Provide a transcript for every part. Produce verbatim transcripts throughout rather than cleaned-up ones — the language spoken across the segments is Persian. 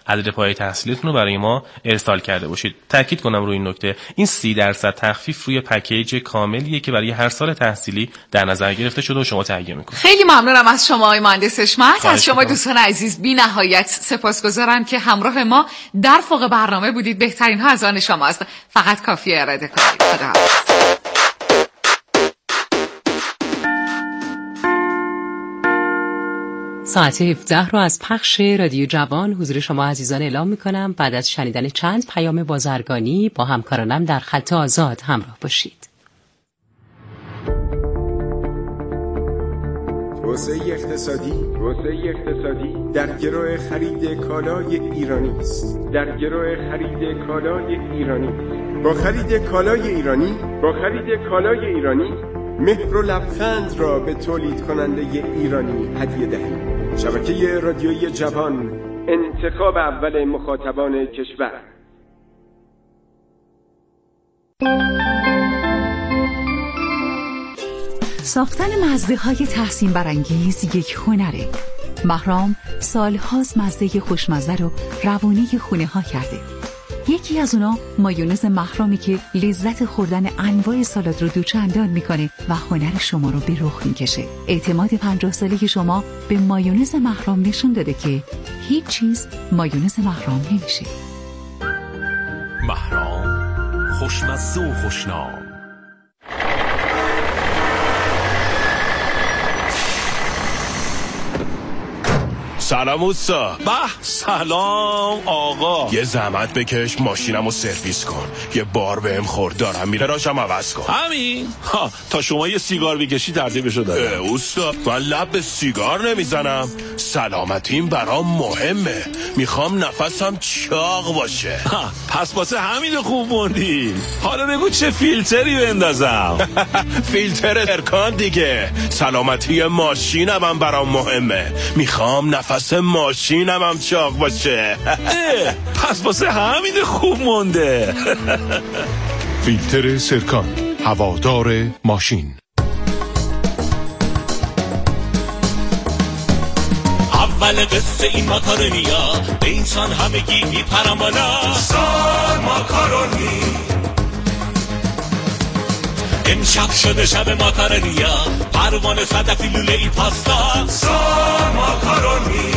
عدد پای تحصیلیتون رو برای ما ارسال کرده باشید. تاکید کنم روی این نکته، این سی درصد تخفیف روی پکیج کاملیه که برای هر سال تحصیلی در نظر گرفته شده و شما تهیه میکنید. خیلی ممنونم از شما آقای مهندس حشمت. از شما دوستان عزیز بی نهایت سپاسگزارم که همراه ما در فوق برنامه بودید. بهترین ها از آن شماست، فقط کافیه اراده کنید. خدا ساعت هفده رو از پخش رادیو جوان حضور شما عزیزان اعلام میکنم. بعد از شنیدن چند پیام بازرگانی با همکارانم در خط آزاد همراه باشید. توسعه اقتصادی توسعه اقتصادی در گرو خرید کالای ایرانی است. در گرو خرید کالای ایرانی با خرید کالای ایرانی با خرید کالای ایرانی مهر و لبخند را به تولید کننده ایرانی هدیه دهید. شبکه رادیویی جوان، انتخاب اول مخاطبان کشور. ساختن مزه‌های تحسین برانگیز یک هنره. مهرام سالهاست مزه خوشمزه رو روونه خونه ها کرده. یکی از اونا مایونز مهرامی که لذت خوردن انواع سالاد رو دوچندان میکنه و هنر شما رو به رخ میکشه. اعتماد پنجاه ساله شما به مایونز مهرام نشون داده که هیچ چیز مایونز مهرام نمیشه. مهرام، خوشمزه و خوشنام. سلام اوستا. به سلام آقا. یه زحمت بکش ماشینمو سرویس کن. یه بار بهم خورد دارم میره راشم عوض کن. همین ها. تا شما یه سیگار بکشی ترتیبشو دادم. اوستا من لب به سیگار نمیزنم، سلامتیم برام مهمه، میخوام نفسم چاق باشه. ها. پس واسه همین خوب موندی. حالا بگو چه فیلتری بندازم؟ فیلتر ارکان دیگه. سلامتی ماشینم هم برام مهمه، میخوام نفس ماشینم هم چاق باشه. پس واسه همین خوب مونده. فیلتر سرکان، هوادار ماشین. اول قصه این ماکارونیا به انسان همگی میپرم بالا. سان ماکارونی امشب شده شب ماکارونیا، پروانه صدفی لوله ای پاستا. سان ماکارونی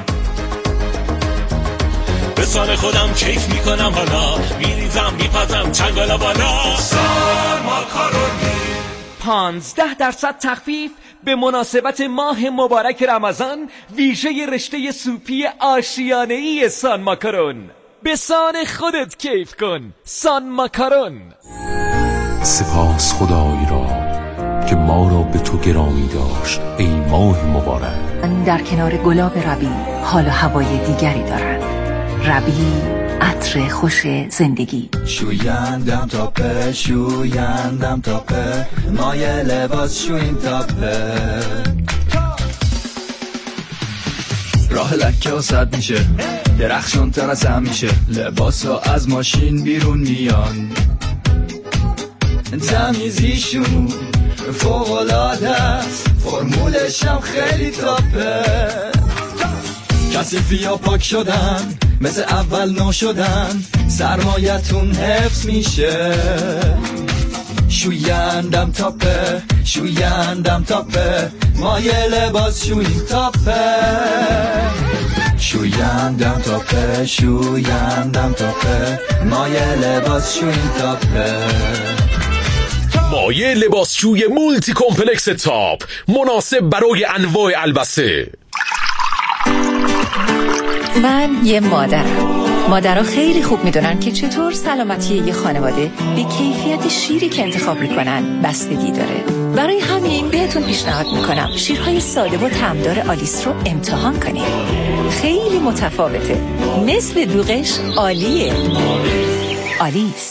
به سان خودم کیف میکنم حالا، میریزم میپزم چنگالا بالا. سان ماکارونی پانزده درصد تخفیف به مناسبت ماه مبارک رمضان، ویژه رشته سوپی آشیانه‌ای سان ماکارون. به سان خودت کیف کن. سان ماکارون. سپاس خدایی را که ما را به تو گرامی داشت ای ماه مبارک. در کنار گلاب ربیع حال و هوای دیگری دارند. ربیع عطر خوش زندگی. شویندم تاپه شویندم تاپه مایه لباس شوین تاپه. راه لکه و صد میشه، درخشان تر از هم میشه، لباس ها از ماشین بیرون میان، تمیزیشون فوق‌العاده است، فرمولش هم خیلی تاپه. کثیفی ها پاک شدن، مثل اول نو شدن، سرمایتون حفظ میشه. شویندم تاپه شویندم تاپه مایه لباس شوین تاپه. شویندم تاپه شویندم تاپه مایه لباس شوین تاپه. مایه لباسشوی مولتی کمپلکس تاپ، مناسب برای انواع البسه. من یه مادرم. مادرها خیلی خوب میدونن که چطور سلامتی یه خانواده به کیفیت شیری که انتخاب میکنن بستگی داره. برای همین بهتون پیشنهاد میکنم شیرهای ساده و طعمدار آلیس رو امتحان کنید. خیلی متفاوته، مثل دوغش عالیه. آلیس.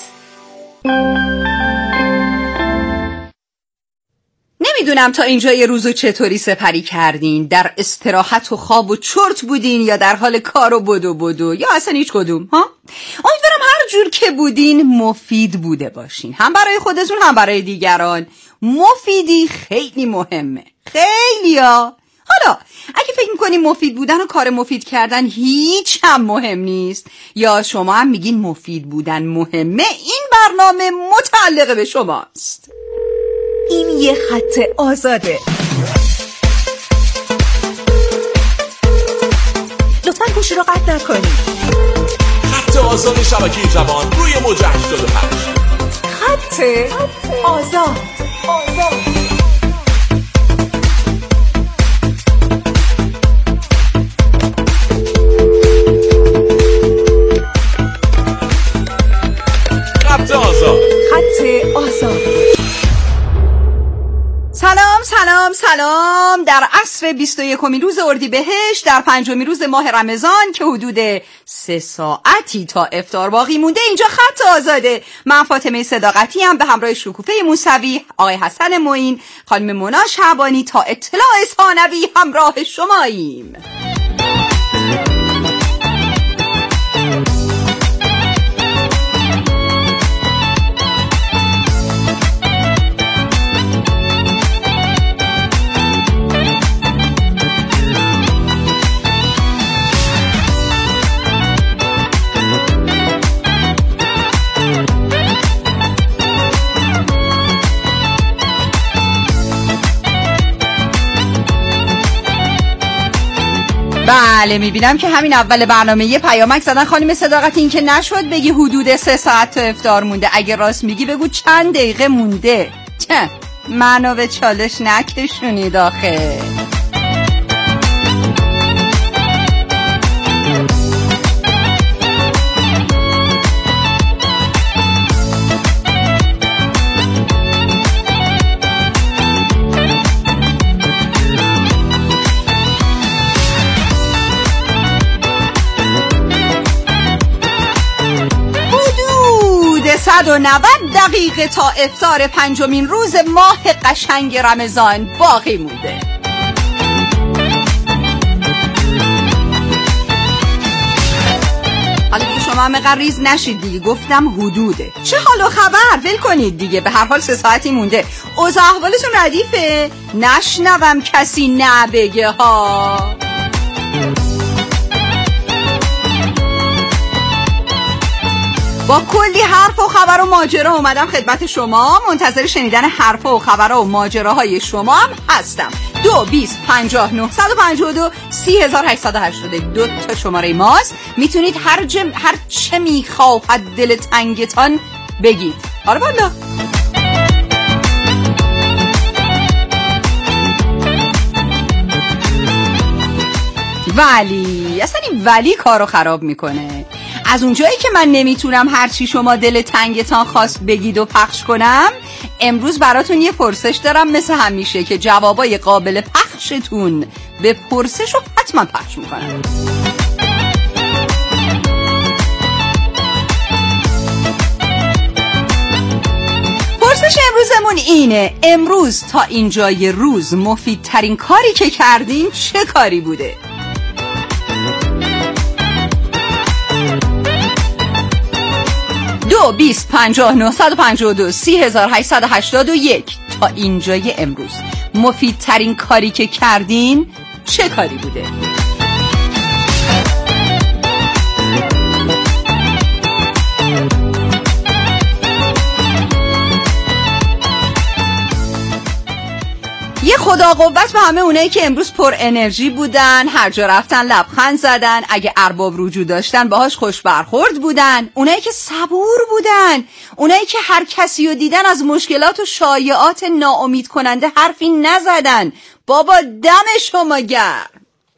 نمیدونم تا اینجا یه روزو چطوری سپری کردین، در استراحت و خواب و چرت بودین یا در حال کار و بدو بدو یا اصلا هیچ کدوم ها؟ امیدوارم هر جور که بودین مفید بوده باشین، هم برای خودتون هم برای دیگران. مفیدی خیلی مهمه، خیلی ها. حالا اگه فکر میکنین مفید بودن و کار مفید کردن هیچ هم مهم نیست، یا شما هم میگین مفید بودن مهمه، این برنامه متعلق به شماست. این یه خط آزاده. لطفاً گوشی رو قطع نکنید. خط آزاد شبکه جوان روی موج هشتاد و پنج. خط آزاد. آزاد. خط آزاد. خط آزاد. سلام سلام سلام. در عصر بیست و یکمین روز اردیبهشت، در پنجمین روز ماه رمضان که حدود سه ساعتی تا افطار باقی مونده، اینجا خط آزاده. من فاطمه صداقتی هم به همراه شکوفه موسوی، آقای حسن معین، خانم مونا شعبانی تا اطلاع ثانوی همراه شماییم. بله، میبینم که همین اول برنامه یه پیامک زدن خانم صداقتی، این که نشد بگی حدود سه ساعت تا افطار مونده. اگه راست میگی بگو چند دقیقه مونده. چه منو به چالش نکشونید آخه. صد و نود دقیقه تا افطار پنجمین روز ماه قشنگ رمضان باقی مونده. حالا دیگه شما هم قریز نشید دیگه، گفتم حدوده. چه حال و خبر؟ ول کنید دیگه، به هر حال سه ساعتی مونده. اوضاع احوالتون ردیفه؟ نشنوم کسی نبگه ها. با کلی حرف و خبر و ماجرا اومدم خدمت شما. منتظر شنیدن حرف و خبر و ماجراهای شما هم هستم. دو بیست پنجاه نه صد و پنجاه و دو سی هزار هشتصد و هشتاد و دو تا شماره ماست. میتونید هر جم هر چه میخواهد دل تنگتان بگید. آره والا. ولی اصلا این ولی کارو خراب میکنه. از اونجایی که من نمیتونم هرچی شما دل تنگتان خواست بگید و پخش کنم، امروز براتون یه پرسش دارم مثل همیشه که جوابای قابل پخشتون به پرسش رو حتما پخش میکنم. پرسش امروزمون اینه: امروز تا اینجای روز مفیدترین کاری که کردین چه کاری بوده؟ دو بیست پنجاه نه صد و پنجاه و دو سی هزار هشتصد و هشتاد و یک تا اینجای امروز مفیدترین کاری که کردین چه کاری بوده؟ یه خدا قوت به همه اونایی که امروز پر انرژی بودن، هر جا رفتن لبخند زدن، اگه ارباب رجوع داشتن باهاش خوش برخورد بودن، اونایی که صبور بودن، اونایی که هر کسی رو دیدن از مشکلات و شایعات ناامید کننده حرفی نزدن. بابا دم شما گرم.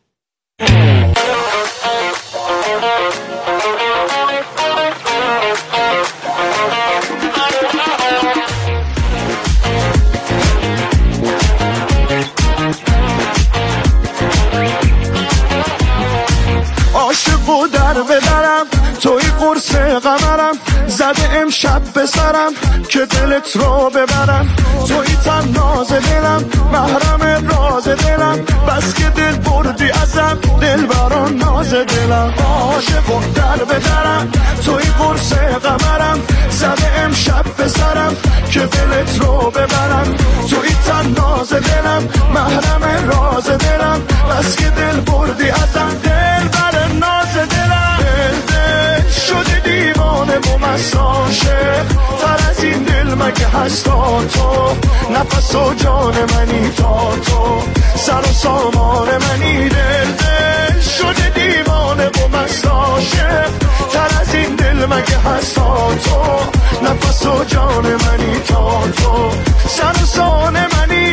عاشق و در ببرم توی قرص قمرم، زده امشب به سرم که دلت رو ببرم. توی تن ناز دلم، محرم راز دلم، بس که دل بردی ازم، دل بران ناز دلم. عاشق و در ببرم توی قرص قمرم، زده امشب به سرم که دلت رو ببرم. توی تناز دلم محرم راز دلم، بس که دل بردی ازم دل بر ناز دلم. دل دل شده دیوانه و مساشه، تر از این دل مگه هستا تو؟ نفس و جان منی تا تو، سر و سامان منی. دل دل شده دیوانه و مساشه، تر از این دل مگه هستا تو؟ نفس و جان منی تا تو، سر و سامان منی.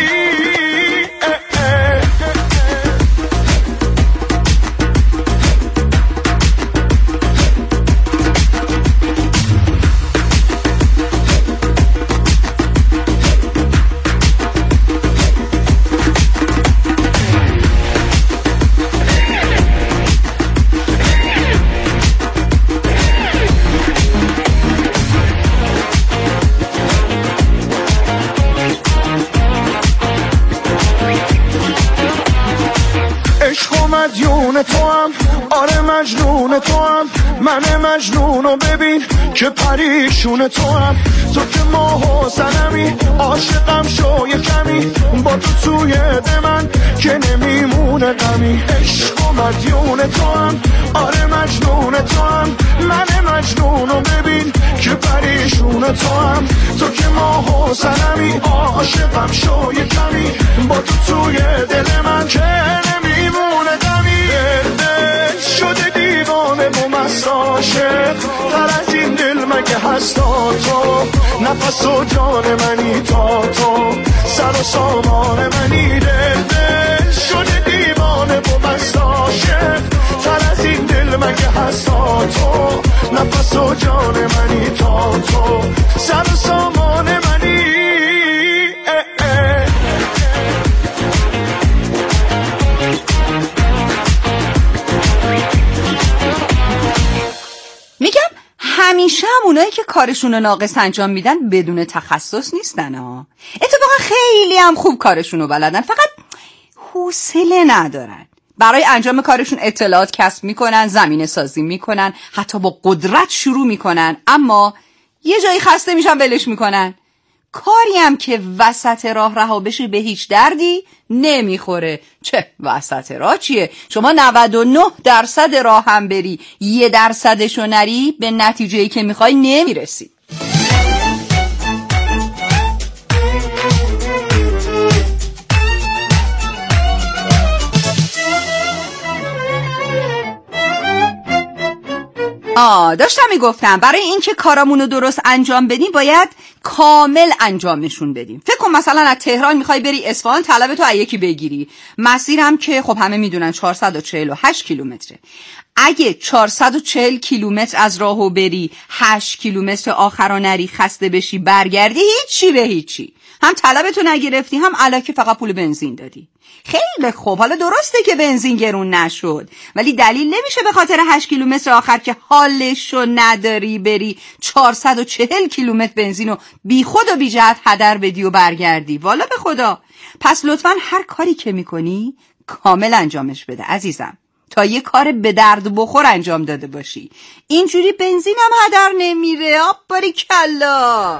مدیون تو هم، آره مجنون تو هم، من مجنونو ببین که پریشون تو هم. تو که ماه و سنمی، عاشقم شو یه کمی، با تو توی ده من که نمیمونه غمی. عشق و مدیون تو هم، آره مجنون تو هم، من مجنونو ببین که پریشون تو هم. تو که ماه و سنمی، عاشقم شو یه کمی، با تو توی دل من که نمیمونه غمی. دل دل شده دیوانه و مساشه، تر از این دل مگه هستا تو؟ نفس و جان منی تا تو، سر و سامان منی. دل دل شده دیوانه و مساشه، تر از این دل مگه هستا تو؟ نفس و جان منی تا تو، سر و سامان منی. اه اه. میگم همیشه هم اونایی که کارشون رو ناقص انجام میدن بدون تخصص نیستن ها. اتفاقا خیلی هم خوب کارشون رو بلدن، فقط حوصله ندارن. برای انجام کارشون اطلاعات کسب میکنن، زمینه سازی میکنن، حتی با قدرت شروع میکنن، اما یه جایی خسته میشن ولش میکنن. کاری هم که وسط راه رها بشه به هیچ دردی نمیخوره. چه وسط راه چیه؟ شما نود و نه درصد راه هم بری، یه درصدشو نری، به نتیجه‌ای که میخوای نمیرسی. آه داشتم میگفتم برای اینکه کارامونو درست انجام بدیم باید کامل انجامشون بدیم. فکر کن مثلا از تهران میخوای بری اصفهان، طلب تو از یکی بگیری. مسیرم که خب همه میدونن چهارصد و چهل و هشت کیلومتره. اگه چهارصد و چهل کیلومتر از راهو بری، هشت کیلومتر آخرا نری، خسته بشی، برگردی، هیچی به هیچی. هم طلبتو نگرفتی، هم الکی فقط پول بنزین دادی. خیلی خوب، حالا درسته که بنزین گرون نشد، ولی دلیل نمیشه به خاطر هشت کیلومتر آخر که حالشو نداری بری چهارصد و چهل کیلومتر بنزینو بی خود و بی جهت هدر بدی و برگردی. والا به خدا. پس لطفاً هر کاری که میکنی کامل انجامش بده عزیزم، تا یه کار به درد بخور انجام داده باشی. اینجوری بنزینم هدر نمیره. آب باریکلا.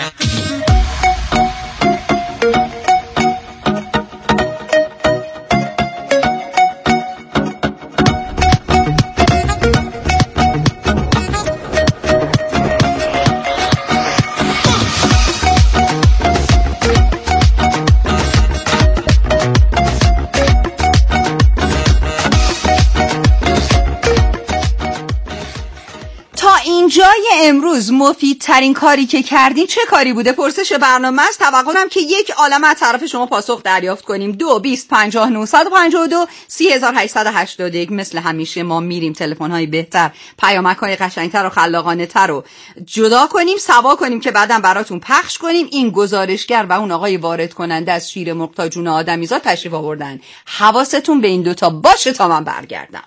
اینجای امروز مفیدترین کاری که کردین چه کاری بوده؟ پرسش برنامه است. توقعم که یک عالمه از طرف شما پاسخ دریافت کنیم. دو بیست پنجاه نهصد و پنجاه و دو سی هزار هشتصد و هشتاد و یک. مثل همیشه ما میریم تلفن‌های بهتر، پیامک‌های قشنگتر و خلاقانه‌تر رو جدا کنیم، سوا کنیم که بعداً براتون پخش کنیم. این گزارشگر و اون آقای وارد کننده از شیر مرغ تا جون آدمیزاد تشریف آوردن. حواستون به این دوتا باشه تا من برگردم.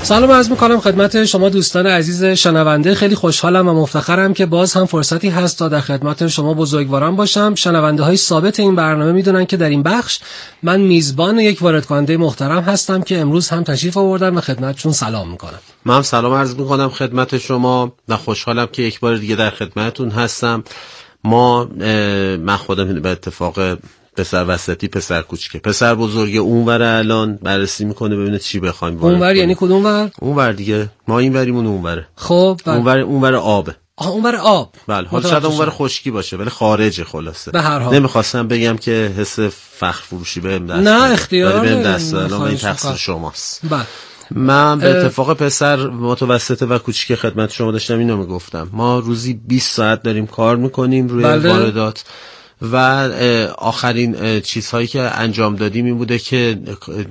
سلام عرض می‌کنم خدمت شما دوستان عزیز شنونده. خیلی خوشحالم و مفتخرم که باز هم فرصتی هست تا در خدمت شما بزرگواران باشم. شنونده‌های ثابت این برنامه میدونن که در این بخش من میزبان یک وارد کننده محترم هستم که امروز هم تشریف آوردن و خدمتشون سلام می‌کنم. من هم سلام عرض می‌کنم خدمت شما و خوشحالم که یک بار دیگه در خدمتتون هستم. ما من خودم به اتفاق پسر وسطی پسر کوچیکه پسر بزرگ اونور الان بررسی میکنه ببینه چی بخوایم. اونور یعنی کدوم ور؟ اونور دیگه، ما این وریمون اونوره. خب اونور اونور آبه. آها اونور آب. بله حالا شاید اونور خشکی باشه ولی خارجه. خلاصه به هر حال نمیخواستم بگم که حس فخر فروشی بهم دست نه اختیار بهم دست الان این تقصیر شماست. بله من به اتفاق پسر متوسطه و کوچیک خدمت شما داشتم اینو میگفتم. ما روزی بیست ساعت داریم کار میکنیم روی بله. واردات و آخرین چیزهایی که انجام دادیم این بوده که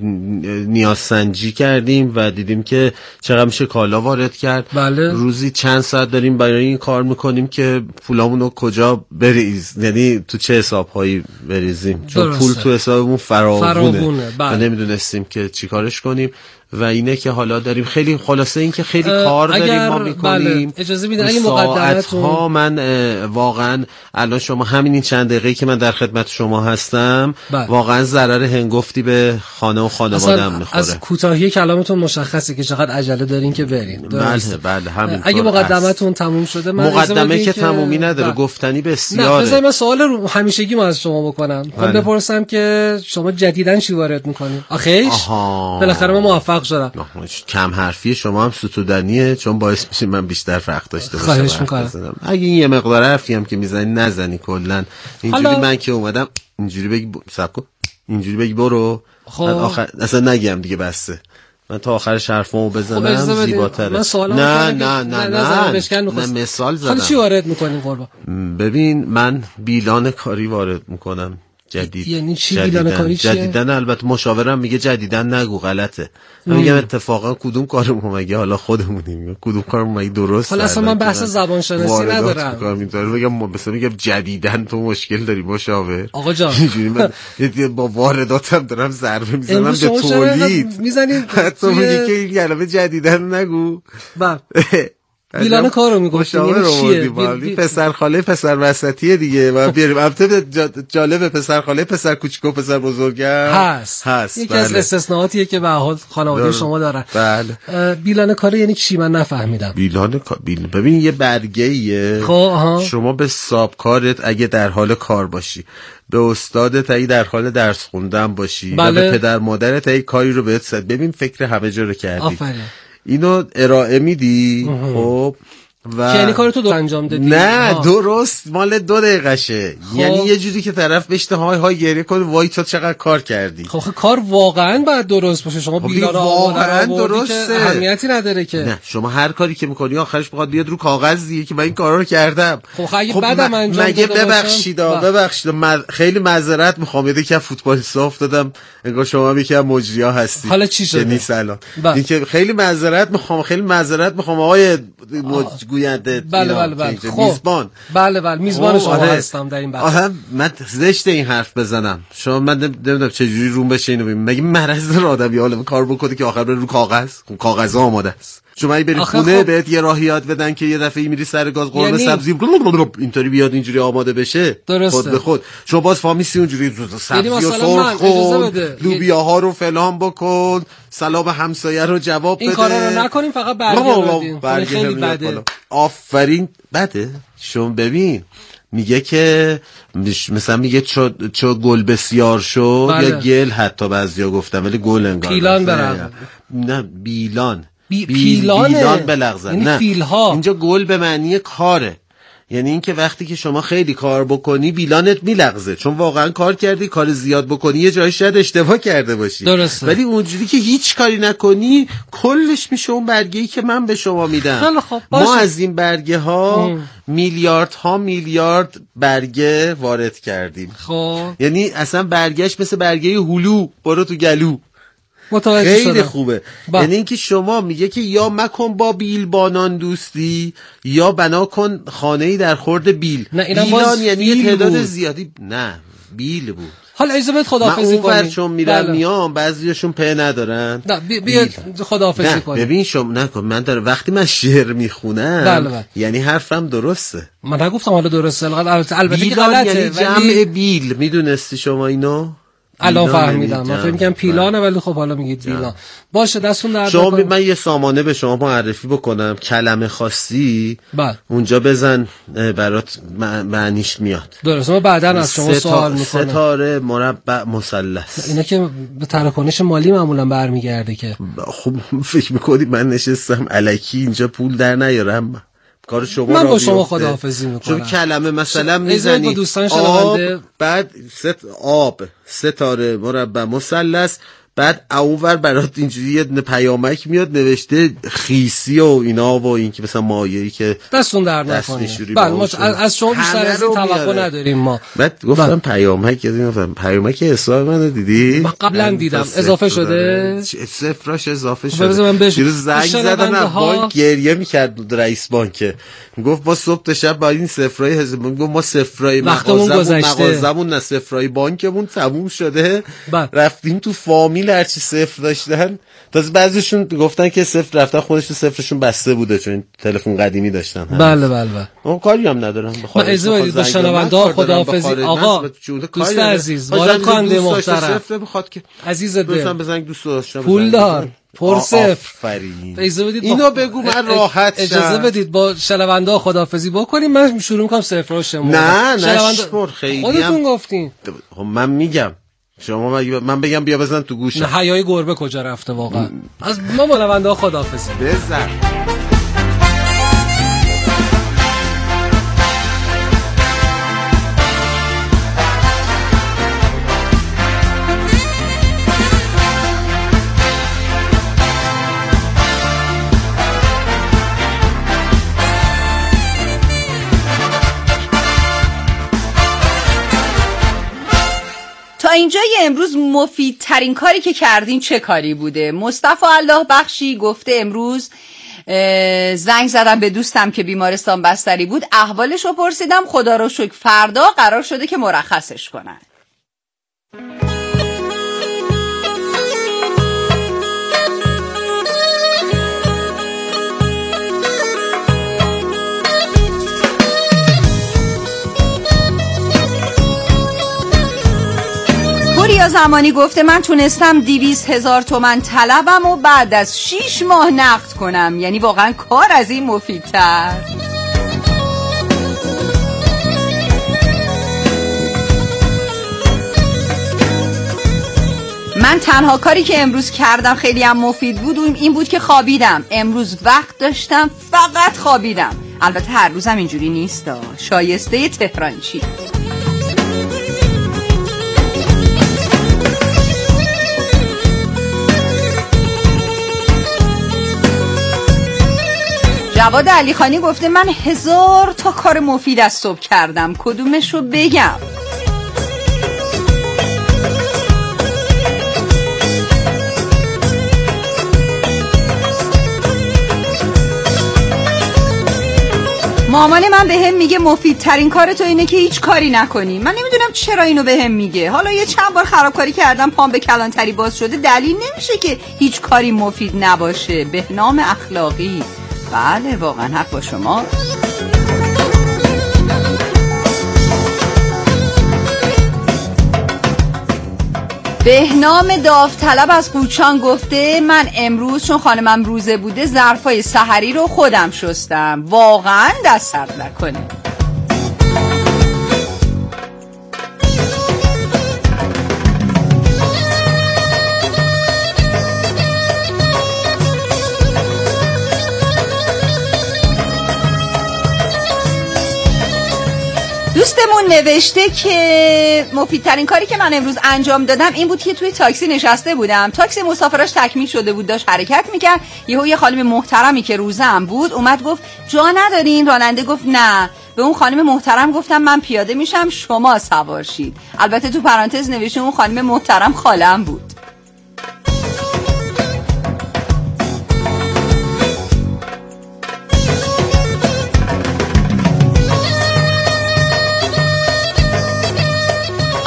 نیازسنجی کردیم و دیدیم که چقدر میشه کالا وارد کرد. بله. روزی چند ساعت داریم برای این کار میکنیم که پولامون رو کجا بریز، یعنی تو چه حسابهایی بریزیم، چون درسته. پول تو حسابمون فراوونه, فراوونه. بله. و نمیدونستیم که چی کارش کنیم و اینه که حالا داریم خیلی خلاصه این که خیلی کار داریم ما میکنیم. بله. اجازه بدید اگه مقدمتون ها من واقعا الان شما همین این چند دقیقه‌ای که من در خدمت شما هستم بله. واقعا ضرر هنگفتی به خانه و خانواده‌ام میخوره. از کوتاهی کلامتون مشخصه که چقدر عجله دارین که برین. بله بله همین. اگه مقدمتون تموم شده من مقدمه که تمومی نداره، گفتنی بسیاره. نه بذارید من سوال رو همیشگی ما از شما بکنم. خب بپرسم که شما جدیداً چی وارد میکنین؟ آخیش بالاخره ما موفق شدم. کم حرفی شما هم ستودنیه چون باعث میشه من بیشتر وقت داشته باشم. خواهش میکنم. اگه این یه مقدار حرفی هم که میزنی نزنی کلا اینجوری حالا... من که اومدم اینجوری بگی ب... سب کن اینجوری بگی برو خب. آخر اصلا نگم دیگه بسته. من تا آخرش حرفمو بزنم خب زیباتره. نه نه نه نه نه مثال زدم. حالا چی وارد میکنین قربان؟ ببین من بیلان کاری وارد میکنم جدید. یعنی چی بیلان کاری چیه؟ جدیدن البته مشاورم میگه جدیدن نگو غلطه. من میگم اتفاقا کدوم کارمون مگه حالا خودمونیم کدوم کارمون مگه درسته؟ حالا اصلا من بحث زبان شناسی ندارم. کار میذارم میگم مثلا میگم جدیدن تو مشکل داری مشاور. آقا جان اینجوری من با وارداتم دارم ضربه میزنم به تولید. میزنید حتی میگه که این کلمه جدیدن نگو. بله بیلان کارو میگفتیم یعنی چیه؟ بیل... پسر خاله پسر وسطیه دیگه و بیاریم. البته جالبه پسر خاله پسر کوچیک و پسر بزرگم هست هست یکی بله. از استثناءاتیه که به حال خانواده شما دارن. بله بیلان کار یعنی چی؟ من نفهمیدم. بیلان کار بیل... ببین یه برگه‌ایه خب شما به صاحب کارت اگه در حال کار باشی، به استادت اگه در حال درس خوندن باشی بله. و به پدر مادرت اگه کاری رو بهت زد، ببین فکر همه جا رو کردی. آفرین. اینو ارائه میدی خب و یعنی کار تو دو انجام دادی؟ نه ها. درست مال دو دقیقه شه. یعنی یه جوری که طرف بهش های های گریه کنه وای تو چقدر کار کردی. خب کار واقعا باید درست باشه. شما بیلان واقعا درسته که اهمیتی نداره که نه شما هر کاری که میکنی آخرش بخواد بیاد رو کاغذ دیگه که من این کارا رو کردم. خب اگه خب بعدم انجام مگه ببخشید ببخشید مد... خیلی معذرت میخوام یه که فوتبالیست افتادم انگار شما هم یکی از مجریا هستی. حالا چی شده؟ نیست الان اینکه خیلی معذرت میخوام خیلی معذرت میخوام آقای گوینده. بله بله بله خب میزبان بله بله میزبان شما آره. هستم در این بحث. آها من زشت این حرف بزنم. شما من نمیدونم چه جوری روم بشه اینو ببین. مگه مرض داره آدمی حالا کار بکنه که آخر بره رو کاغذ؟ کاغذ آماده است. شما اگه بری خونه خب. بهت یه راهی یاد بدن که یه دفعه میری سر گاز قرمه یعنی... سبزی اینطوری بیاد اینجوری آماده بشه درسته. خود به خود شما باز فامیسی اونجوری سبزی و سرخ کن لوبیاها رو فلان بکن سلام همسایه رو جواب بده. این کارا رو نکنیم فقط برگه بدیم. خیلی بده. آفرین بده. شما ببین میگه که مثلا میگه چو, چو گل بسیار شد بله. یا گل حتی بعضیا گفتم ولی گل انگار پیلان برم نه بیلان بی پیلانه بیلان بلغزن یعنی نه فیلها. اینجا گل به معنی کاره. یعنی اینکه وقتی که شما خیلی کار بکنی بیلانت میلغزه چون واقعا کار کردی. کار زیاد بکنی یه جایی شاید اشتباه کرده باشی درسته. ولی اونجوری که هیچ کاری نکنی کلش میشه اون برگه‌ای که من به شما میدم. ما از این برگه ها میلیارد ها میلیارد برگه وارد کردیم. خب یعنی اصلا برگهش مثل برگه هلو برو تو گلو. خیلی شدم. خوبه با. یعنی اینکه شما میگه که یا مکن با بیل بانان دوستی یا بنا کن خانه‌ای در خورد بیل. نه بیلان یعنی یه تعداد بود. زیادی نه بیل بود. حالا اجازه بده خداحافظی کنیم. من اونور چون میرم میام بعضیاشون په ندارن. نه بیا خداحافظی کنیم. ببین شما نکن، من دارم وقتی من شعر میخونم یعنی حرفم درسته. من نگفتم حالا درسته، البته البته که غلطه. یعنی جمع بیل، میدونستی شما اینو؟ الان فهمیدم. من فکر می‌کنم پیلانه ولی خب حالا میگید بیلان. باشه دستون درد شما من یه سامانه به شما معرفی بکنم، کلمه خاصی بله اونجا بزن برات معنیش میاد. درست. ما بعداً از شما سوال می‌کنم. ستاره مربع مثلث. اینا که به تراکنش مالی معمولا برمیگرده که. خب فکر می‌کنی من نشستم الکی اینجا پول در نیارم؟ کار شما من با شما خداحافظی میکنم. چون کلمه مثلا میزنی آب، بعد ست آب، ستاره مربع مثلث، بعد اونور برات اینجوری یه پیامک میاد نوشته خیسی و اینا و این که مثلا مایه‌ای که دستون در نکنه. بله ما از شما بیشتر از این توقع نداریم. ما بعد گفتم پیامک، یادم پیامک حساب منو دیدی؟ قبلا دیدم اضافه شده، صفراش اضافه شده. دیروز زنگ زدن از بانک گریه میکرد رئیس بانک، گفت ما صبح تا شب با این صفرای حساب، گفت ما صفرای مغازمون مغازمون نه صفرای بانکمون تموم شده. رفتیم تو فامیل هرچی صفر داشتن، تازه بعضیشون گفتن که صفر رفتن خودشون صفرشون بسته بوده چون تلفن قدیمی داشتن. بله بله بله. اون کاری هم ندارم. من اجازه بدید با شنونده‌ها خداحافظی. آقا دوست عزیز، وارد کننده محترم، میخواد که عزیز دل دوستان بزنگ دوست داشتم پولدار پر صفر. اجازه بدید اینو بگو من راحت شم. اجازه بدید با شنونده‌ها خداحافظی بکنیم. من شروع می‌کنم صفر رو شمرد. نه نه شمر خیلی خودتون گفتین. من میگم شما من بگم بیا بزن تو گوشم. نه حیای گربه کجا رفته واقعا. از ما مولونده ها خداحافظی. بزن. تا اینجای امروز مفیدترین کاری که کردین چه کاری بوده؟ مصطفی الله بخشی گفته امروز زنگ زدم به دوستم که بیمارستان بستری بود، احوالش رو پرسیدم، خدا رو شکر فردا قرار شده که مرخصش کنن. پوریا زمانی گفته من تونستم دیویس هزار تومن طلبم و بعد از شیش ماه نقد کنم، یعنی واقعا کار از این مفیدتر. من تنها کاری که امروز کردم خیلی هم مفید بود این بود که خوابیدم. امروز وقت داشتم فقط خوابیدم. البته هر روزم اینجوری نیست، شایسته تهرانچی. جواد علیخانی گفته من هزار تا کار مفید از صبح کردم، کدومش رو بگم؟ مامان من به هم میگه مفیدترین کار تو اینه که هیچ کاری نکنی. من نمیدونم چرا اینو به هم میگه. حالا یه چند بار خرابکاری کردم پام به کلانتری باز شده، دلیل نمیشه که هیچ کاری مفید نباشه. بهنام اخلاقی. بله واقعا حق با شما. بهنام داوطلب از قوچان گفته من امروز چون خانمم روزه بوده ظرفای سحری رو خودم شستم، واقعا دست سرد نکنه. دوستمون نوشته که مفیدترین کاری که من امروز انجام دادم این بود که توی تاکسی نشسته بودم، تاکسی مسافراش تکمیل شده بود داشت حرکت میکرد، یهو یه خانم محترمی که روزم بود اومد گفت جا ندارین؟ راننده گفت نه. به اون خانم محترم گفتم من پیاده میشم شما سوار شید. البته تو پرانتز نوشته اون خانم محترم خالم بود.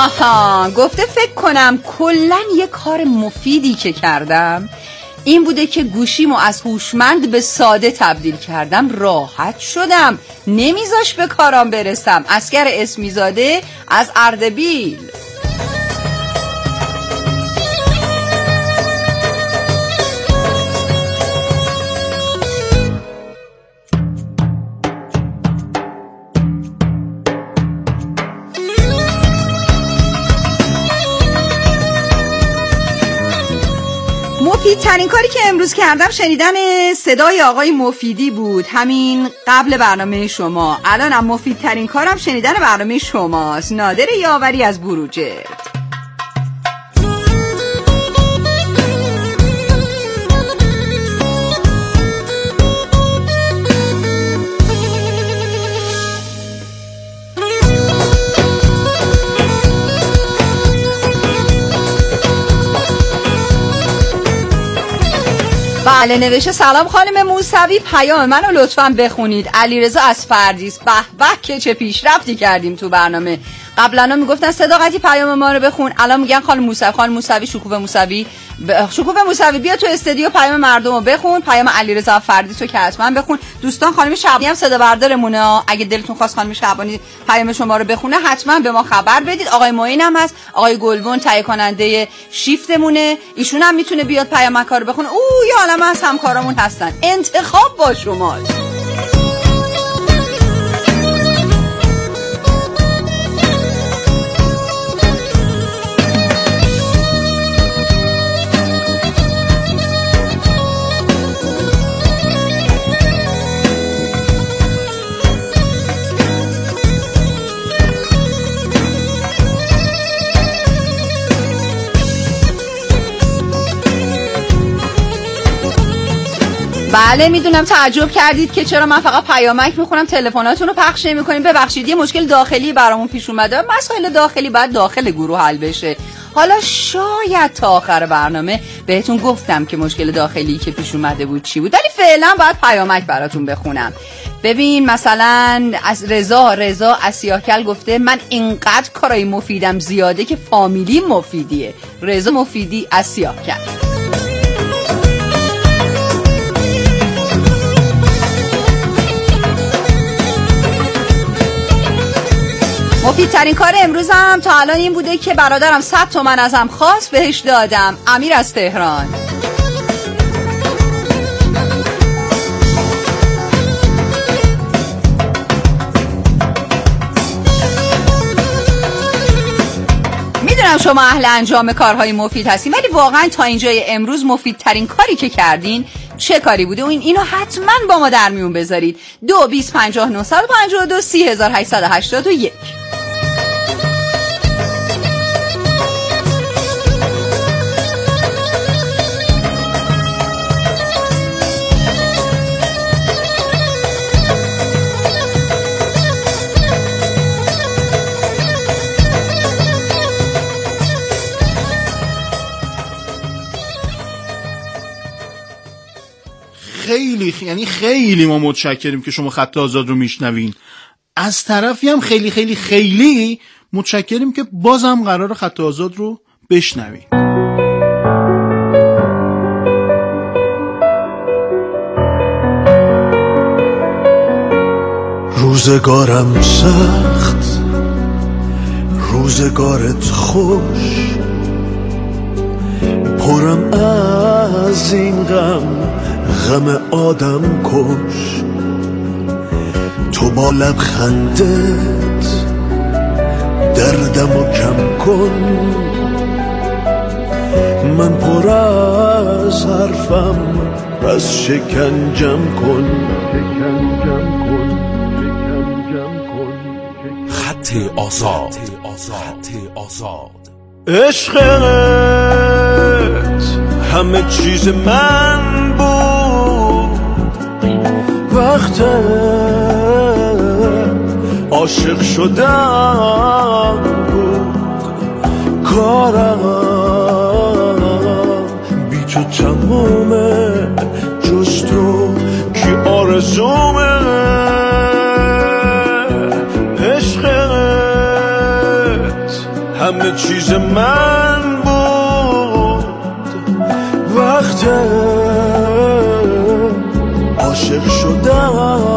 آها، گفته فکر کنم کلن یه کار مفیدی که کردم این بوده که گوشیمو از هوشمند به ساده تبدیل کردم، راحت شدم، نمیذاش به کارام برسم. اصغر اسمیزاده از اردبیل. مفیدترین کاری که امروز کردم شنیدن صدای آقای مفیدی بود، همین قبل برنامه شما. الانم مفیدترین کارم شنیدن برنامه شماست. نادر یاوری از بروجرد. بله نوشته سلام خانم موسوی، پیام منو لطفاً بخونید. علیرضا از فردیس. به به که چه پیشرفتی کردیم تو برنامه. قبلا میگفتن صداقتی پیام ما رو بخون، الان میگن خانم موسوی. خانم موسوی شکوفه موسوی ب... شکوفه موسوی بیا تو استودیو پیام مردم رو بخون. پیام علیرضا فردیس رو که حتما بخون. دوستان خانم شعبانی هم صدا بردارمونه، اگه دلتون خواست خانم شعبانی پیام شما رو بخونه حتما به ما خبر بدید. آقای معین هم هست، آقای گلبون تهیه کننده شیفتمونه، ایشون هم میتونه بیاد پیام کارو بخونه. او یا عالمه از همکارامون هستن، انتخاب با شماست. بله میدونم تعجب کردید که چرا من فقط پیامک میخونم تلفناتون رو پخش نمی‌کنیم. ببخشید یه مشکل داخلی برامون پیش اومده. مسائل داخلی باید داخل گروه حل بشه. حالا شاید تا آخر برنامه بهتون گفتم که مشکل داخلی که پیش اومده بود چی بود، ولی فعلا باید پیامک براتون بخونم. ببین مثلا از رضا رضا از سیاهکل گفته من اینقدر کارای مفیدم زیاده که فامیلی مفیدیه. رضا مفیدی از سیاهکل. مفیدترین کار امروزم تا الان این بوده که برادرم صد تومن ازم خواست بهش دادم. امیر از تهران. میدونم شما اهل انجام کارهای مفید هستین، ولی واقعا تا اینجای امروز مفیدترین کاری که کردین چه کاری بوده؟ این اینو حتما با ما در میون بذارید. دو بیست پنجاه نهصد و پنجاه و دو سی هزار هشتصد و هشتاد و یک. خیلی یعنی خیلی ما متشکریم که شما خط آزاد رو میشنوین. از طرفی هم خیلی خیلی خیلی متشکریم که بازم قرار خط آزاد رو بشنوین. روزگارم سخت، روزگارت خوش، پرم از این غم، غم آدم کش. تو با لبخندت دردمو کم کن، من پر از حرفم پس شکنجم کن. شکنجم کن، شکنجم کن. خط آزاد، خط آزاد. عشقت همه چیز من بود، وقت عاشق شدم بود. کارم بی تو تمومه، جز تو کی آرزومه. همه چیز من بود. وقت عاشق شدم